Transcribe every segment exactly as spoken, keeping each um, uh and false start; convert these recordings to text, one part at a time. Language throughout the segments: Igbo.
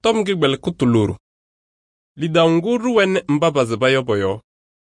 tom gigbel kutuluru. Lidanguru wen mbaba zibayo boyo.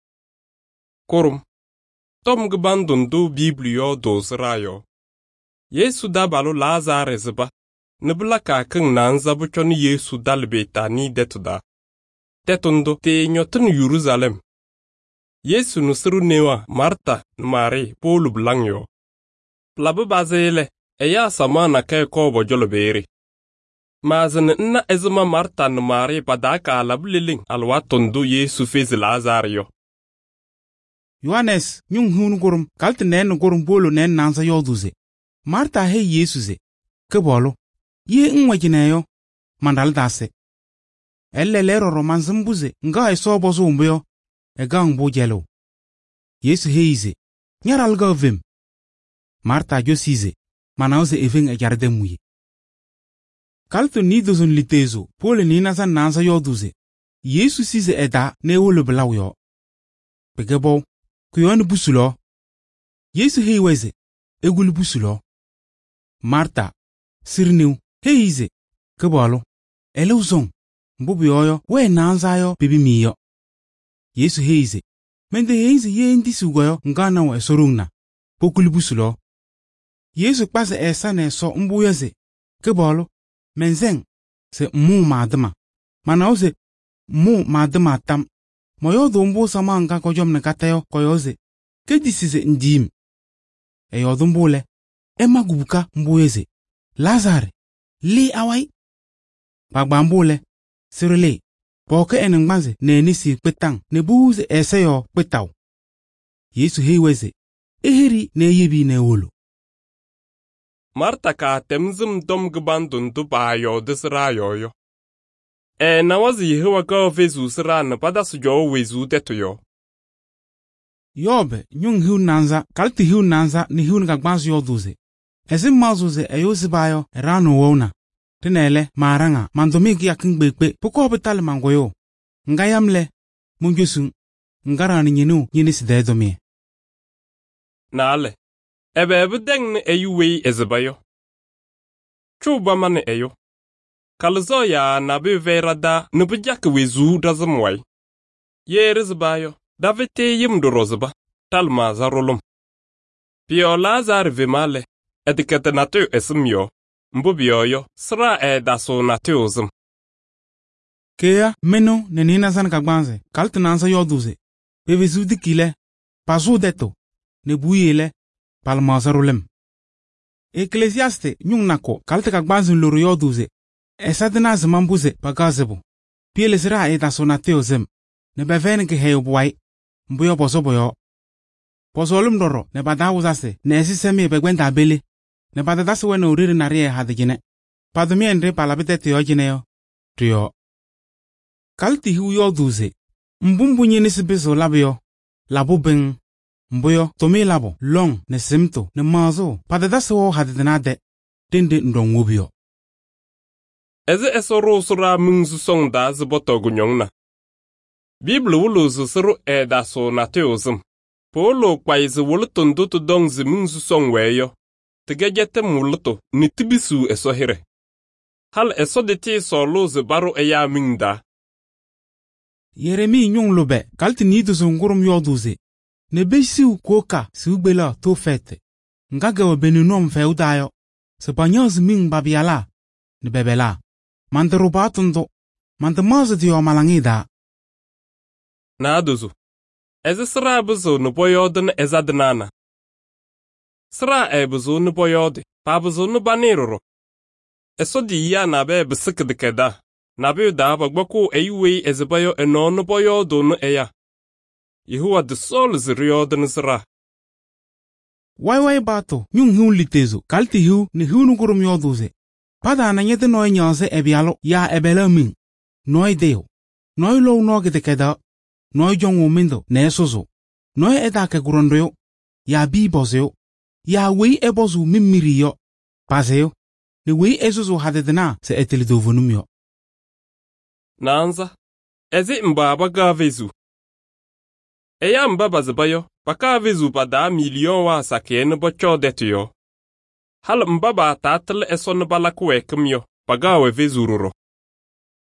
Korum. Tom gbandundu biblio dozrayo. Yesu dabalu Lazare ziba. Nibla ka king nanza buchon Yesu dalbeta ni detuda. Tetundo te nyotun Jerusalem. Yesu nusiru newa Marta, Mari, Polu blangyo. Plabu bazele, eya samana ke kobo joloberi. Mazin na ezuma Marta na Mari padaka alabliling alwatundu Yesu fezi Lazario. Yohanes, nyung hun gurum, kalti nen gurum bolo nen nansa yoduze. Marta he Yesu ze. Kebolo, ye nwajineyo, mandal dase. Elle lero romanzimbuze, nga eso bozo umbyo, ega ngbo jelo. Yesu he ize, nyaral ga vim. Marta jo size, manauze eving e jarde muye. Kalto ni dozun litezo, pole ni nasan nansa yoduze. Yesu size eda ne wolo belaw yo. Pegebo, kuyon busulo. Yesu he weze, egul busulo. Marta, sirniu, he ize, kebolo, ele uzong, mbubu yoyo, we nansa yo bibi miyo. Yesu he ize, mende he ize ye indi sugoyo ngana wa esorungna, pokul busulo. Yesu kpase esa ne so mbu yeze, kebolo, menzeng, se mu madama, manauze, mu madama tam, moyo dumbu sama nga kojom ne katayo koyoze, kedisize ndim. Eyo dumbule, ema gubuka mbu yeze, Lazare, li awai. Pagbambule, sirele, poke enengbanze ne nisi petang ne buuze eseyo petaw. Yesu heiweze, eheri ne yebi ne wolo. Marta ka temzim dom gbandun du bayo disrayo yo. E na wazi yehewa ka vezu sra na padasu jo wezu tetu yo. Yobe, nyung hiu nanza, kalti hiu nanza ni hiu nga gbanzu yo duze. Ezim mazuze eyozi bayo erano wona. Tinele maranga mandomigi ya kingbekpe poko hobital mangoyo. Ngayamle, munjosun, ngarani nyenu nyinisi dedomie. Naale. Ebe ebe deng ne eyu wei ezibayo. Chuba mane eyo. Kalzo ya nabe verada nubujak wezu dazamwai. Ye rizibayo, davete yimdoroziba, talma zarolum. Pio Lazare vimale, edikete natu esimyo, mbubioyo, sra e daso natu ozim. Kea, meno, nenina san kagbanze, kalti nansa yoduze. Bevezu dikile, pasu deto, nebuyele, palmazarulem. Ecclesiaste nyung nako kalte kagbanzin loro yoduze. Esadina zimambuze pagazebo. Piele sira e dasonateo zem. Ne bevene ke heyo buwai. Mbuyo boso boyo. Posolum doro ne badawuzase ne esisemi begwenda abele. Ne badadase wene uriri narie hadigine. Padumie ndre palabite teyo jineyo. Tuyo. Kalti hiu yoduze. Mbumbu nyinisi beso labio. Labu beng. Mbuyo tomi labo long ne simto ne mazo padadase wo hadidinade. Dinde ndongubio. Eze esoro sura mungzu sonda ziboto gunyongna. Bible wulo zusuru e daso na teozim. Polo kwa izi wulutun dutu dong zi mungzu song weyo. Tigejete muluto ni tibisu esohire. Hal eso de ti solo zi baro eya mingda. Yeremi nyung lobe kalti nidu zungurum yoduze. Ne besiu koka si ugbela to fete. Ngage wa benunom feudayo. Se banyoz ming babiala. Ne bebela. Mante rubatundo. Mante mazo diyo malangida. Na aduzu. Eze sra buzo nuboyodin ezadinana. Sra e buzo nuboyodi. Pa buzo nubaniroro. Eso di ya nabe bisikidikeda. Nabe da bagbako eyuwe ezibayo eno nuboyodo nu eya. Yehuwa de sol ziriyodin sra. Wai wai bato. Nyung hiu litezo. Kalti hiu ni hiu nugurum yoduze. Pada ananyete noi nyanse ebialo ya ebela ming. Noi deo. Noi low nogite keda. Noi jongo mindo ne sozo. Noi edake gurondoyo. Ya bi bozeo. Ya wei ebozu mimiriyo. Paseo. Ne wei esozo hadedena se etelidovonumyo. Nanza. Ezi mbaba gavezu. Eya mbaba zibayo. Baka vezu pada milyon wa sakene bocho detuyo. Hal mbaba tatel eson balakwe kumyo. Pagawe vezururo.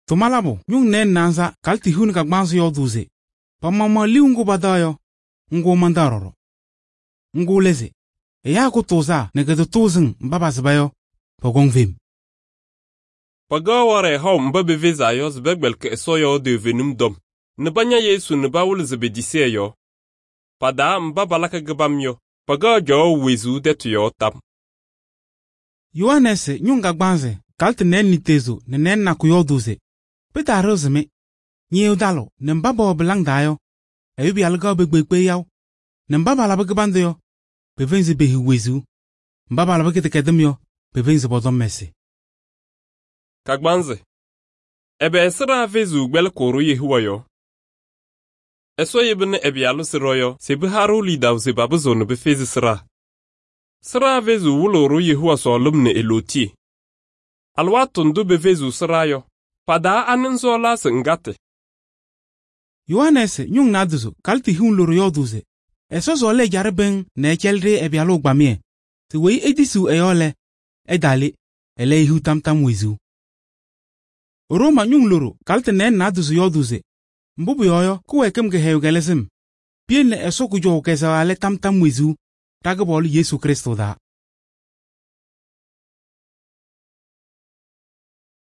Tumalabu nyung nen nanza kalti hun ka gbanzo yo duze. Pa mama li ungu badayo. Ngu mandaroro. Ngu leze. E ya ku toza negado tozing mbaba zbayo. Pa gong vim. Paga ware hau mbabe veza yo zbegbel ke so yo devenum dom. Nbanya Yesu nba wul zbedise yo. Pada mbaba laka gbam yo. Paga jo wezu detu yo tam. Yohanese nyung ka gbanze kalti nen ni tezo ne nen na ku yo duze. Pita rozme. Nyeo dalo ne mbaba obelang dayo. Ebi alga begbegbe yaw. Ne mbaba la begbando yo. Bevenze behi wezu. Mbaba la bekete kedem yo. Bevenze bodom mesi. Kagbanze. Ebe esra vezu gbel koru Yehuwa yo. Eso yebne ebi alu siro yo. Sebi haru lidaw se babu zonu be fezi sra. Sra vezu wuloru Yehuwa so lumne eloti. Alwatun du be vezu sra yo. Pada aninzo la se ngate. Yohanese nyung na duzo kalti hun loro yo duze. Eso so le jare ben ne cheldre ebi alu gbamie. Se wei edisu eyole. Edali. Ele ihu tam tam wezu. Roma nyung loro kalti nen na duzo yo duze. Mbubu yoyo kuwe kem ke heyo gelesem. Bien ne eso ku jo kesa ale tam tam wezu. Tagbol Yesu Kristo da.